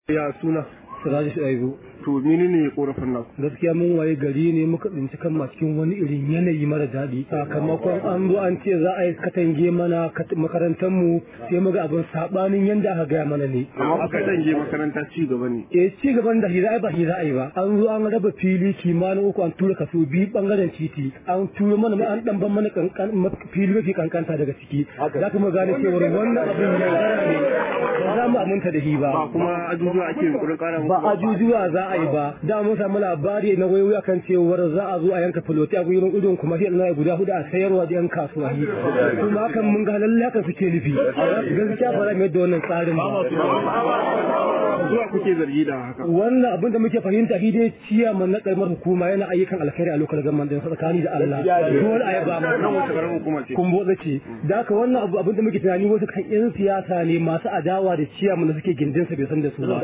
Ya suna Siraji Shaibu. to menene korafin nan? Gaskiya mun waye gari ne muka tsinci kan cikin wani irin yanayi mara daɗi. Sakamakon an zo an ce za a yi katange mana makarantar mu sai muga abin sabanin yanda aka gaya mana ne. Amma katange makaranta ci gaba ne. Ci gaban da hira ba hira ai ba. An zo an raba fili kimanin uku an tura kaso biyu bangaren titi. An tura mana an dan ban mana fili mafi kankanta daga ciki. Za ka mu gane cewa wannan abin ya gara ne. Ba za mu aminta da shi ba. Ba kuma ajujuwa ake yunkurin kara muku. Ba ajujuwa za a yi ba. Da mun samu labari na wayoyi akan cewar za a zo a yanka filoti a gurin idon kuma sai Allah ya guda hudu a sayarwa da yan kasuwa. Kuma hakan mun ga lalle haka suke nufi. Gaskiya ba za mu yadda wannan tsarin ba. Zuwa kuke zargi da haka. Wannan abin da muke fahimta shi dai ciyaman na karamar hukuma yana ayyukan alkhairi a lokacin zaman din tsakani da Allah. Dole a yaba ma. Nan wata karamar hukuma ce. Kun botsa ce. Da haka wannan abin da muke tunani wasu kan yan siyasa ne masu adawa da ciyaman da suke gindinsa bai san da su ba.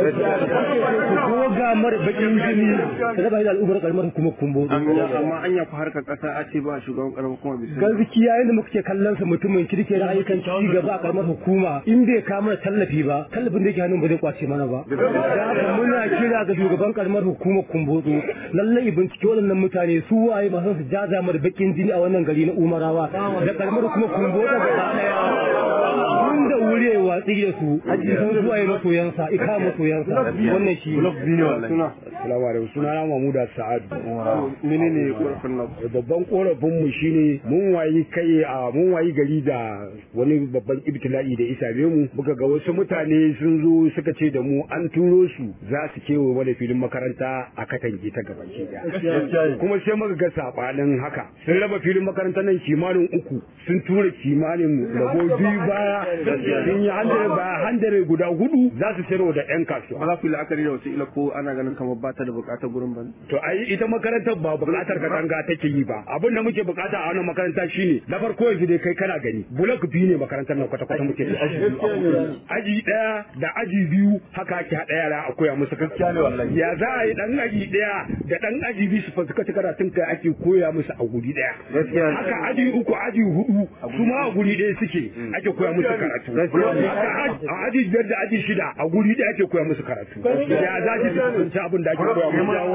Ko ga mara bakin jini da ba da al'ummar karamar hukumar kumbo. Amma anya ku harkar kasa a ce ba shugaban karamar hukuma bisa. Gaskiya yadda muke kallon sa mutumin kirke da ayyukan ci gaba a karamar hukuma in bai kama tallafi ba tallafin da yake hannun ba zai kwace mana ba. Da haka muna kira ga shugaban karamar hukumar kumbotso lallai bincike waɗannan mutane su waye masu su jaza mar bakin jini a wannan gari na Umarawa da karamar hukumar kumbotso gaba daya. Wanda wuri watsi da su sun zuwa yi masoyansa ika masoyansa wannan shi suna. Assalamu alaikum, sunana Mahmuda Sa'adu. Menene korafin nan? Babban korafin mu shine mun wayi gari da wani babban ibtila'i da isa mu muka ga wasu mutane sun zo suka ce da mu an turo su za su kewaye wani filin makaranta a katange ta gaban daya. Kuma sai muka ga sabanin haka sun raba filin makarantar nan kimanin uku sun tura kimanin rabo biyu baya sun yi handare guda hudu za su sayarwa da yan kasuwa. Ba za ku yi la'akari da wasu ila ko ana ganin kamar ba ta da bukatar gurin ba. To ai ita makarantar ba bukatar katanga take yi ba. Abin da muke bukata a wannan makaranta shine na farko yanzu dai kai kana gani bulok biyu ne makarantar nan kwata muke da aji daya da aji biyu haka ake hada yara a koya musu gaskiya ne wallahi. Ya za a yi dan aji daya da dan aji biyu su fuska karatun kai ake koya musu a guri daya. Haka aji uku aji hudu su ma a guri daya suke ake koya musu karatu. A aji biyar da aji shida a guri daya ake koya musu karatu. Ya za ki tsanci abin da ake koya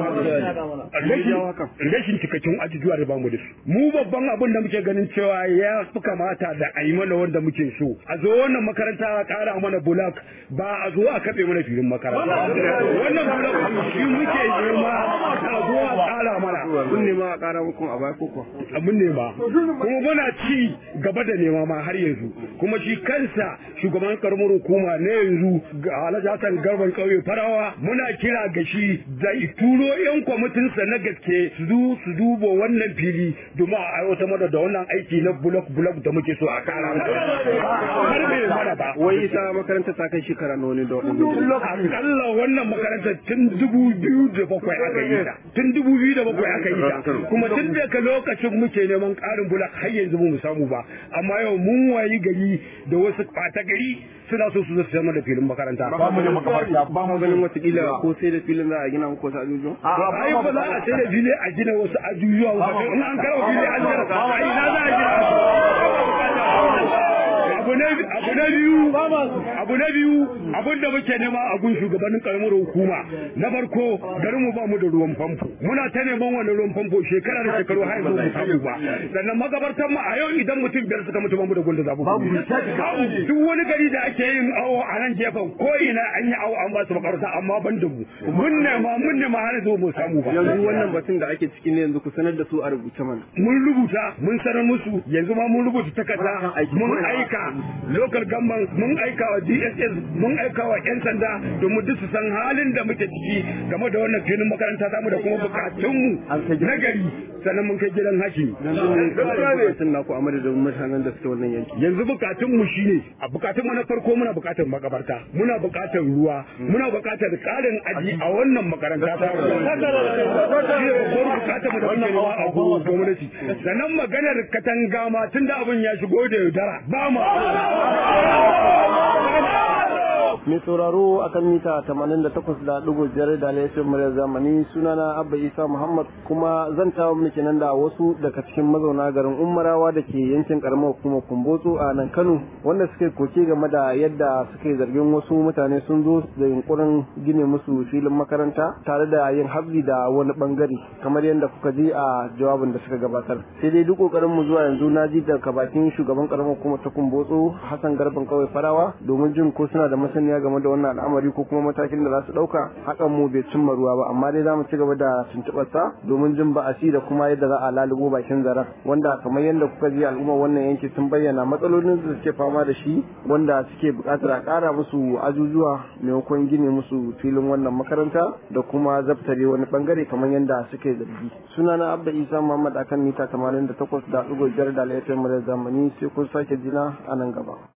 musu. Rashin cikakken ajujuwa da bamu da su. Mu babban abin da muke ganin cewa ya fi kamata da a yi mana wanda muke so. A zo wannan makaranta a kara mana bulak ba a zo a kaɓe mana filin makaranta. Wannan bulak shi muke nema a zo a kara mana. Kun nema a kara muku a baya koko? Mun nema. Kuma muna ci gaba da nema ma har yanzu. Kuma shi kansa shugaban karamar hukuma na yanzu Alhaji Hassan Garban kauye Farawa muna kira ga shi da turo yan kwamitinsa na gaske su duba wannan fili domin a aiwatar da wannan aiki na bulok da muke so a kara har bai mana ba. Wai ita makaranta ta kai shekara nawa ne da akalla wannan makaranta tun 2007 aka yi ta. Tun 2007 aka yi ta. Kuma tun daga lokacin muke neman karin bulok har yanzu mu samu ba. Amma yau mun wayi gari da wasu ɓata gari suna so su zama da filin makaranta. Ba mu da makabarta ba mu ganin watakila ko sai da filin za a gina muku wasu ajujuwa? Ai ba za a sai da fili a gina wasu ajujuwa ba. In an karawa fili an gina ai na za a gina abu na biyu abin da muke nema a gun shugabannin karamar hukuma na farko garin mu ba mu da ruwan famfo muna ta neman wannan ruwan famfo shekara da shekaru har yanzu mu samu ba sannan magabartan mu a yau idan mutum biyar suka mutu ba mu da gunda zabu duk wani gari da ake yin awo a nan gefen ko ina an yi awo an ba su makabarta amma ban da mu mun nema har yanzu mu samu ba. Yanzu wannan batun da ake ciki ne yanzu ku sanar da su a rubuce mana. Mun rubuta mun sanar musu yanzu ma mun rubuta takarda mun aika local government mun aika wa DSS mun aika wa yan sanda domin duk su san halin da muke ciki game da wannan filin makaranta ta mu da kuma bukatunmu na gari sannan mun kai gidan hakimi. Bukatun naku a madadin mutanen da suke wannan yanki. Yanzu bukatunmu shine a bukatunmu na farko muna bukatar makabarta muna bukatar ruwa muna bukatar karin aji a wannan makaranta ta bukatar mu da muke nema a gwamnati sannan maganar katanga ma tunda abin ya shigo da yaudara ba mu Mai sauraro akan mita 88.5 da laifin muryar zamani sunana Abba Isa Muhammad kuma zan tawo miki nan da wasu daga cikin mazauna garin Ummarawa da ke yankin karamar hukumar Kumbotso a nan Kano wanda suke koke game da yadda suke zargin wasu mutane sun zo da yunkurin gine musu filin makaranta tare da yin habzi da wani bangare kamar yadda kuka ji a jawabin da suka gabatar. Sai dai duk kokarin mu zuwa yanzu na ji daga bakin shugaban karamar hukumar ta Kumbotso Hassan Garban kawai Farawa domin jin ko suna da masaniya game da wannan al'amari ko kuma matakin da za su dauka. Hakan mu bai cimma ruwa ba amma dai zamu ci gaba da tuntuɓar sa domin jin ba'asi da kuma yadda za a lalubo bakin zaren wanda kamar yadda kuka ji al'ummar wannan yanki sun bayyana matsalolin da suke fama da shi wanda suke buƙatar a ƙara musu ajujuwa maimakon gine musu filin wannan makaranta da kuma zaftare wani bangare kamar yadda suke zargi. Sunana Abba Isa Muhammad akan mita 88.5 da laifin mu da zamani sai kun sake jina a nan gaba.